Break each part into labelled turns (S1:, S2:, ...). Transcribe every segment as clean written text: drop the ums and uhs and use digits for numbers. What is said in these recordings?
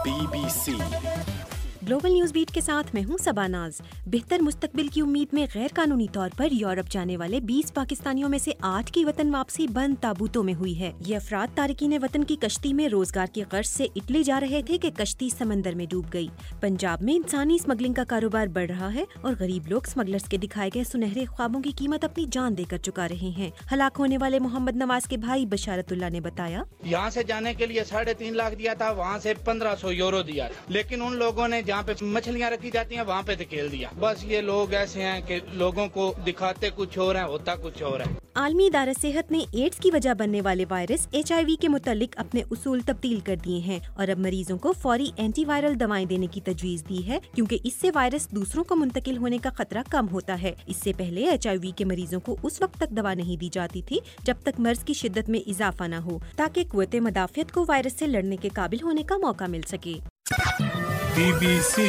S1: BBC
S2: global news beat के साथ मैं हूं सबानाज। बेहतर मुस्तकबिल की उम्मीद में गैर कानूनी तौर पर यूरोप जाने वाले 20 पाकिस्तानियों में से 8 की वतन वापसी बंद ताबूतों में हुई है। ये अफराद तारिकीन वतन की कश्ती में रोजगार की गर्ज से इटली जा रहे थे कि कश्ती समंदर में डूब गई। पंजाब में इंसानी स्मगलिंग का कारोबार बढ़ रहा है और गरीब लोग स्मगलर्स के दिखाए गए सुनहरे ख्वाबों की कीमत अपनी जान देकर चुका रहे हैं। हलाक होने वाले मोहम्मद नवाज के भाई बशारतुल्लाह ने बताया,
S3: यहाँ से जाने के लिए 3.5 लाख दिया था, वहाँ से 1500 यूरो दिया, लेकिन उन लोगों ने जहाँ पे मछलियाँ रखी जाती हैं वहाँ पे धकेल दिया। बस ये लोग ऐसे हैं कि लोगों को दिखाते कुछ और है, होता कुछ और है।
S2: आलमी इदारा सेहत ने एड्स की वजह बनने वाले वायरस HIV के मुतालिक अपने उसूल तब्दील कर दिए हैं और अब मरीजों को फौरी एंटीवायरल दवाएं देने की तजवीज दी है, क्योंकि इससे वायरस दूसरों को मुंतकिल होने का खतरा कम होता है। इससे पहले HIV के मरीजों को उस वक्त तक दवा नहीं दी जाती थी जब तक मर्ज की शिद्दत में इजाफा न हो, ताकि कुव्वत मदाफियत को वायरस से लड़ने के काबिल होने का मौका मिल सके।
S1: BBC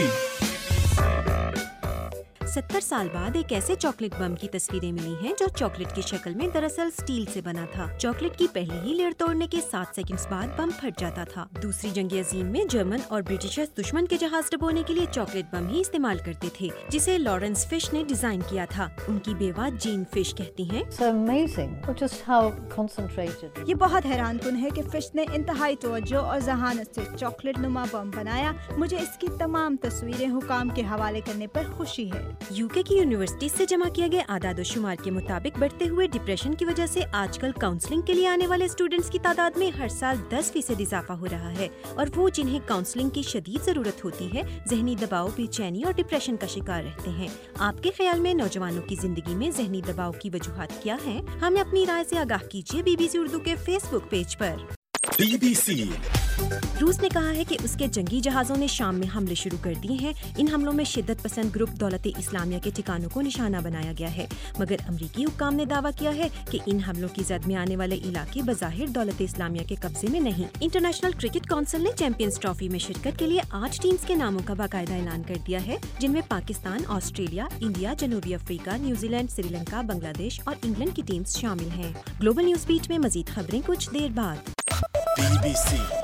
S2: 70 साल बाद एक ऐसे चॉकलेट बम की तस्वीरें मिली हैं जो चॉकलेट की शक्ल में दरअसल स्टील से बना था। चॉकलेट की पहली ही लेयर तोड़ने के 7 सेकंड्स बाद बम फट जाता था। दूसरी जंग अजीम में जर्मन और ब्रिटिशर्स दुश्मन के जहाज डुबोने के लिए चॉकलेट बम ही इस्तेमाल करते थे, जिसे लॉरेंस फिश ने डिजाइन किया था। उनकी बेवा जीन फिश कहती हैं,
S4: ये बहुत हैरान कुन है कि फिश ने इंतहाई तवज्जो और जहानत से चॉकलेट नुमा बम बनाया। मुझे इसकी तमाम तस्वीरें हुकाम के हवाले करने पर खुशी है।
S2: यूके की यूनिवर्सिटी से जमा किया गया आदाद-ओ-शुमार के मुताबिक बढ़ते हुए डिप्रेशन की वजह से आजकल काउंसलिंग के लिए आने वाले स्टूडेंट्स की तादाद में हर साल 10% इजाफा हो रहा है और वो जिन्हें काउंसलिंग की शदीद जरूरत होती है जहनी दबाव, बेचैनी और डिप्रेशन का शिकार रहते हैं। आपके ख्याल में नौजवानों की जिंदगी में जहनी दबाव की वजूहात क्या हैं? हमें अपनी राय से आगाह कीजिए BBC उर्दू के फेसबुक पेज पर।
S1: BBC
S2: रूस ने कहा है कि उसके जंगी जहाजों ने शाम में हमले शुरू कर दिए हैं। इन हमलों में शिद्दत पसंद ग्रुप दौलत इस्लामिया के ठिकानों को निशाना बनाया गया है, मगर अमरीकी हुक्काम ने दावा किया है कि इन हमलों की जद में आने वाले इलाके बज़ाहिर दौलत इस्लामिया के कब्जे में नहीं। इंटरनेशनल क्रिकेट काउंसिल ने चैंपियंस ट्रॉफी में शिरकत के लिए 8 टीम्स के नामों का बाकायदा ऐलान कर दिया है, जिनमें पाकिस्तान, ऑस्ट्रेलिया, इंडिया, जनूबी अफ्रीका, न्यूजीलैंड, श्रीलंका, बांग्लादेश और इंग्लैंड की टीम्स शामिल हैं। ग्लोबल न्यूज बीट में मजीद खबरें कुछ देर बाद।
S1: BBC